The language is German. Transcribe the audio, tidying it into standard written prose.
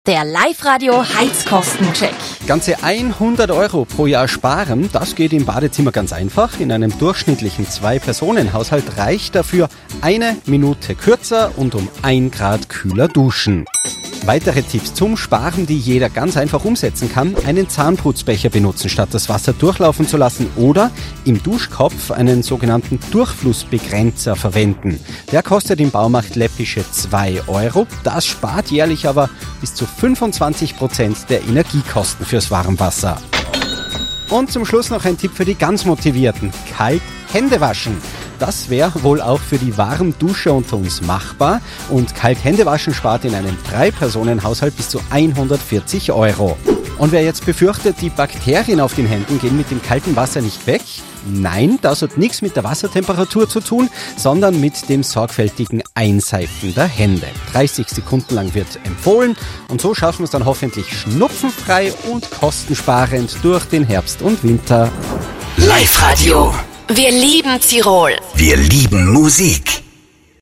Der Live-Radio Heizkostencheck. Ganze 100 € pro Jahr sparen, das geht im Badezimmer ganz einfach. In einem durchschnittlichen 2-Personen-Haushalt reicht dafür 1 Minute kürzer und um 1 Grad kühler duschen. Weitere Tipps zum Sparen, die jeder ganz einfach umsetzen kann: einen Zahnputzbecher benutzen, statt das Wasser durchlaufen zu lassen, oder im Duschkopf einen sogenannten Durchflussbegrenzer verwenden. Der kostet im Baumarkt läppische 2 €. Das spart jährlich aber bis zu 25% der Energiekosten fürs Warmwasser. Und zum Schluss noch ein Tipp für die ganz Motivierten: kalt Hände waschen. Das wäre wohl auch für die Warmduscher unter uns machbar, und kalt Hände waschen spart in einem 3-Personen-Haushalt bis zu 140 €. Und wer jetzt befürchtet, die Bakterien auf den Händen gehen mit dem kalten Wasser nicht weg: Nein, das hat nichts mit der Wassertemperatur zu tun, sondern mit dem sorgfältigen Einseifen der Hände. 30 Sekunden lang wird empfohlen, und so schaffen wir es dann hoffentlich schnupfenfrei und kostensparend durch den Herbst und Winter. Live-Radio. Wir lieben Tirol. Wir lieben Musik.